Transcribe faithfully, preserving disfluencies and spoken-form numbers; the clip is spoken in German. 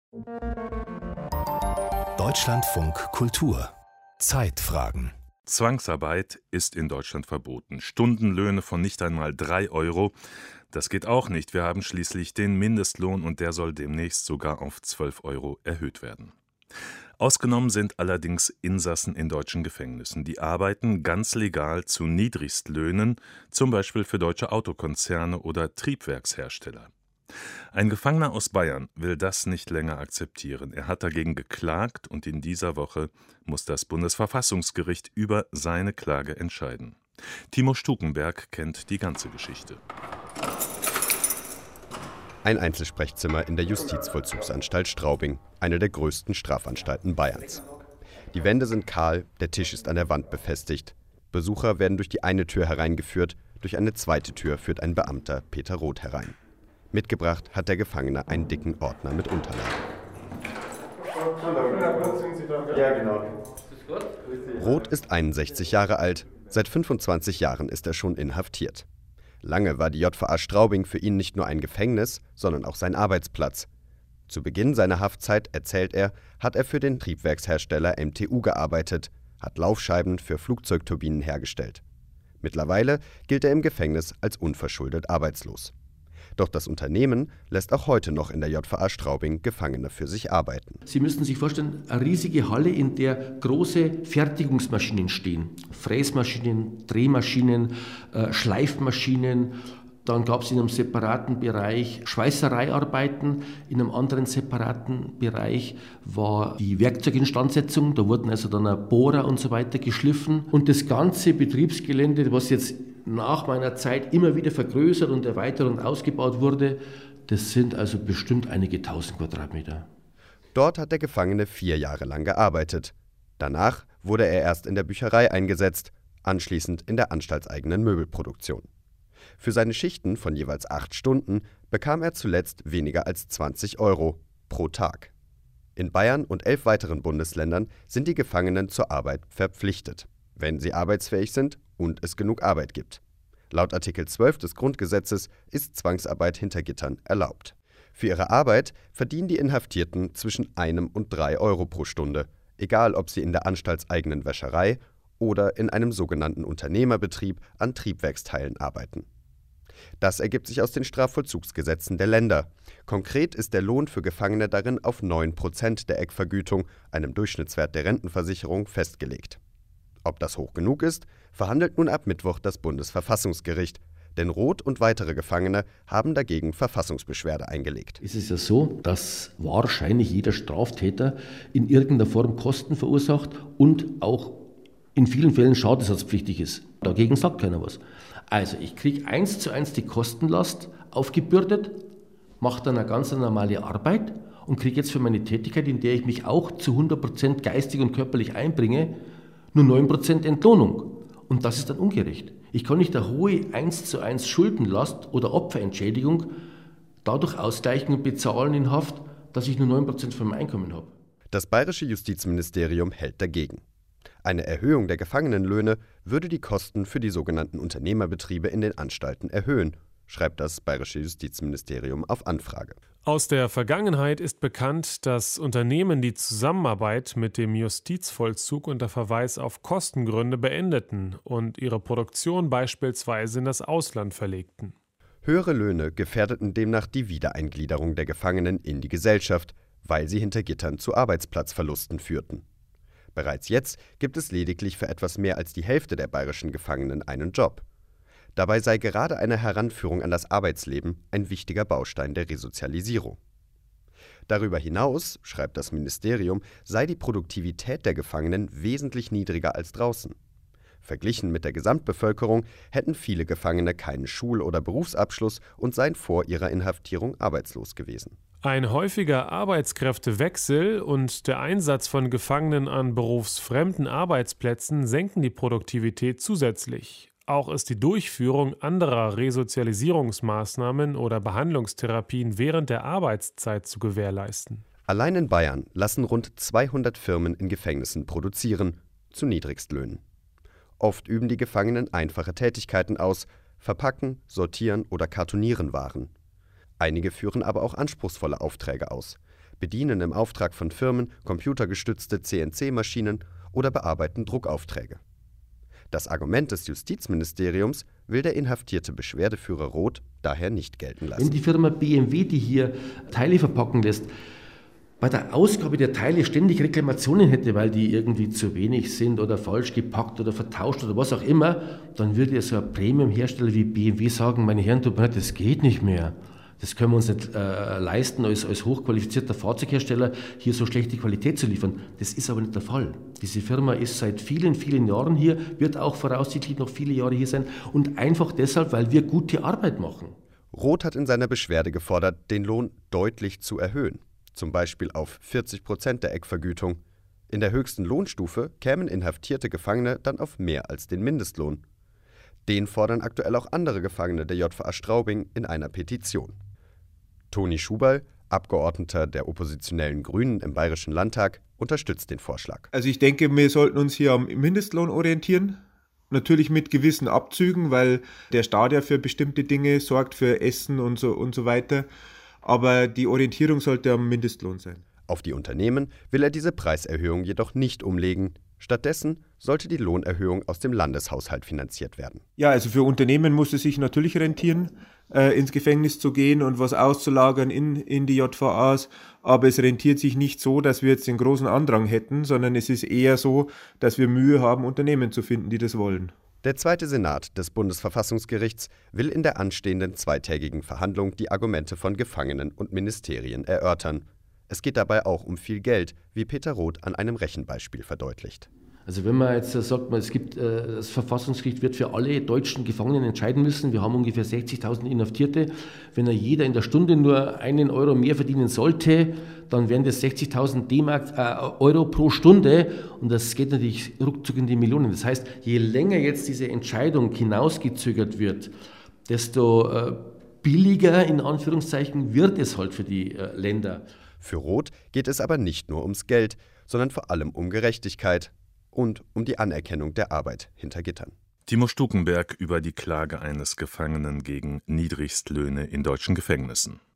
Deutschlandfunk Kultur Zeitfragen. Zwangsarbeit ist in Deutschland verboten. Stundenlöhne von nicht einmal drei Euro. Das geht auch nicht. Wir haben schließlich den Mindestlohn und der soll demnächst sogar auf zwölf Euro erhöht werden. Ausgenommen sind allerdings Insassen in deutschen Gefängnissen. Die arbeiten ganz legal zu Niedrigstlöhnen, zum Beispiel für deutsche Autokonzerne oder Triebwerkshersteller. Ein Gefangener aus Bayern will das nicht länger akzeptieren. Er hat dagegen geklagt und in dieser Woche muss das Bundesverfassungsgericht über seine Klage entscheiden. Timo Stukenberg kennt die ganze Geschichte. Ein Einzelsprechzimmer in der Justizvollzugsanstalt Straubing, eine der größten Strafanstalten Bayerns. Die Wände sind kahl, der Tisch ist an der Wand befestigt. Besucher werden durch die eine Tür hereingeführt, durch eine zweite Tür führt ein Beamter, Peter Roth, herein. Mitgebracht hat der Gefangene einen dicken Ordner mit Unterlagen. Ja, genau. Roth ist einundsechzig Jahre alt, seit fünfundzwanzig Jahren ist er schon inhaftiert. Lange war die J V A Straubing für ihn nicht nur ein Gefängnis, sondern auch sein Arbeitsplatz. Zu Beginn seiner Haftzeit, erzählt er, hat er für den Triebwerkshersteller M T U gearbeitet, hat Laufscheiben für Flugzeugturbinen hergestellt. Mittlerweile gilt er im Gefängnis als unverschuldet arbeitslos. Doch das Unternehmen lässt auch heute noch in der J V A Straubing Gefangene für sich arbeiten. Sie müssen sich vorstellen, eine riesige Halle, in der große Fertigungsmaschinen stehen. Fräsmaschinen, Drehmaschinen, äh, Schleifmaschinen. Dann gab es in einem separaten Bereich Schweißereiarbeiten. In einem anderen separaten Bereich war die Werkzeuginstandsetzung. Da wurden also dann ein Bohrer und so weiter geschliffen. Und das ganze Betriebsgelände, was jetzt nach meiner Zeit immer wieder vergrößert und erweitert und ausgebaut wurde, das sind also bestimmt einige tausend Quadratmeter. Dort hat der Gefangene vier Jahre lang gearbeitet. Danach wurde er erst in der Bücherei eingesetzt, anschließend in der anstaltseigenen Möbelproduktion. Für seine Schichten von jeweils acht Stunden bekam er zuletzt weniger als zwanzig Euro pro Tag. In Bayern und elf weiteren Bundesländern sind die Gefangenen zur Arbeit verpflichtet, wenn sie arbeitsfähig sind und es genug Arbeit gibt. Laut Artikel zwölf des Grundgesetzes ist Zwangsarbeit hinter Gittern erlaubt. Für ihre Arbeit verdienen die Inhaftierten zwischen einem und drei Euro pro Stunde, egal ob sie in der anstaltseigenen Wäscherei oder in einem sogenannten Unternehmerbetrieb an Triebwerksteilen arbeiten. Das ergibt sich aus den Strafvollzugsgesetzen der Länder. Konkret ist der Lohn für Gefangene darin auf neun Prozent der Eckvergütung, einem Durchschnittswert der Rentenversicherung, festgelegt. Ob das hoch genug ist, verhandelt nun ab Mittwoch das Bundesverfassungsgericht. Denn Roth und weitere Gefangene haben dagegen Verfassungsbeschwerde eingelegt. Es ist ja so, dass wahrscheinlich jeder Straftäter in irgendeiner Form Kosten verursacht und auch in vielen Fällen schadensersatzpflichtig ist. Dagegen sagt keiner was. Also ich kriege eins zu eins die Kostenlast aufgebürdet, mache dann eine ganz normale Arbeit und kriege jetzt für meine Tätigkeit, in der ich mich auch zu hundert Prozent geistig und körperlich einbringe, nur neun Prozent Entlohnung. Und das ist dann ungerecht. Ich kann nicht eine hohe eins zu eins Schuldenlast oder Opferentschädigung dadurch ausgleichen und bezahlen in Haft, dass ich nur neun Prozent von meinem Einkommen habe. Das bayerische Justizministerium hält dagegen. Eine Erhöhung der Gefangenenlöhne würde die Kosten für die sogenannten Unternehmerbetriebe in den Anstalten erhöhen, schreibt das bayerische Justizministerium auf Anfrage. Aus der Vergangenheit ist bekannt, dass Unternehmen die Zusammenarbeit mit dem Justizvollzug unter Verweis auf Kostengründe beendeten und ihre Produktion beispielsweise in das Ausland verlegten. Höhere Löhne gefährdeten demnach die Wiedereingliederung der Gefangenen in die Gesellschaft, weil sie hinter Gittern zu Arbeitsplatzverlusten führten. Bereits jetzt gibt es lediglich für etwas mehr als die Hälfte der bayerischen Gefangenen einen Job. Dabei sei gerade eine Heranführung an das Arbeitsleben ein wichtiger Baustein der Resozialisierung. Darüber hinaus, schreibt das Ministerium, sei die Produktivität der Gefangenen wesentlich niedriger als draußen. Verglichen mit der Gesamtbevölkerung hätten viele Gefangene keinen Schul- oder Berufsabschluss und seien vor ihrer Inhaftierung arbeitslos gewesen. Ein häufiger Arbeitskräftewechsel und der Einsatz von Gefangenen an berufsfremden Arbeitsplätzen senken die Produktivität zusätzlich. Auch ist die Durchführung anderer Resozialisierungsmaßnahmen oder Behandlungstherapien während der Arbeitszeit zu gewährleisten. Allein in Bayern lassen rund zweihundert Firmen in Gefängnissen produzieren, zu Niedrigstlöhnen. Oft üben die Gefangenen einfache Tätigkeiten aus, verpacken, sortieren oder kartonieren Waren. Einige führen aber auch anspruchsvolle Aufträge aus. bedienen im Auftrag von Firmen computergestützte C N C-Maschinen oder bearbeiten Druckaufträge. Das Argument des Justizministeriums will der inhaftierte Beschwerdeführer Roth daher nicht gelten lassen. Wenn die Firma B M W, die hier Teile verpacken lässt, bei der Ausgabe der Teile ständig Reklamationen hätte, weil die irgendwie zu wenig sind oder falsch gepackt oder vertauscht oder was auch immer, dann würde ja so ein Premium-Hersteller wie B M W sagen, meine Herren, tut mir leid, das geht nicht mehr. Das können wir uns nicht äh, leisten, als, als hochqualifizierter Fahrzeughersteller hier so schlechte Qualität zu liefern. Das ist aber nicht der Fall. Diese Firma ist seit vielen, vielen Jahren hier, wird auch voraussichtlich noch viele Jahre hier sein und einfach deshalb, weil wir gute Arbeit machen. Roth hat in seiner Beschwerde gefordert, den Lohn deutlich zu erhöhen, zum Beispiel auf vierzig Prozent der Eckvergütung. In der höchsten Lohnstufe kämen inhaftierte Gefangene dann auf mehr als den Mindestlohn. Den fordern aktuell auch andere Gefangene der J V A Straubing in einer Petition. Toni Schuberl, Abgeordneter der oppositionellen Grünen im Bayerischen Landtag, unterstützt den Vorschlag. Also ich denke, wir sollten uns hier am Mindestlohn orientieren. Natürlich mit gewissen Abzügen, weil der Staat ja für bestimmte Dinge sorgt, für Essen und so, und so weiter. Aber die Orientierung sollte am Mindestlohn sein. Auf die Unternehmen will er diese Preiserhöhung jedoch nicht umlegen. Stattdessen sollte die Lohnerhöhung aus dem Landeshaushalt finanziert werden. Ja, also für Unternehmen muss es sich natürlich rentieren, äh, ins Gefängnis zu gehen und was auszulagern in, in die J V As. Aber es rentiert sich nicht so, dass wir jetzt den großen Andrang hätten, sondern es ist eher so, dass wir Mühe haben, Unternehmen zu finden, die das wollen. Der zweite Senat des Bundesverfassungsgerichts will in der anstehenden zweitägigen Verhandlung die Argumente von Gefangenen und Ministerien erörtern. Es geht dabei auch um viel Geld, wie Peter Roth an einem Rechenbeispiel verdeutlicht. Also wenn man jetzt sagt, es gibt, das Verfassungsgericht wird für alle deutschen Gefangenen entscheiden müssen. Wir haben ungefähr sechzigtausend Inhaftierte. Wenn er jeder in der Stunde nur einen Euro mehr verdienen sollte, dann wären das sechzigtausend D-Mark, äh, Euro pro Stunde. Und das geht natürlich ruckzuck in die Millionen. Das heißt, je länger jetzt diese Entscheidung hinausgezögert wird, desto äh, billiger, in Anführungszeichen, wird es halt für die äh, Länder. Für Roth geht es aber nicht nur ums Geld, sondern vor allem um Gerechtigkeit und um die Anerkennung der Arbeit hinter Gittern. Timo Stukenberg über die Klage eines Gefangenen gegen Niedrigstlöhne in deutschen Gefängnissen.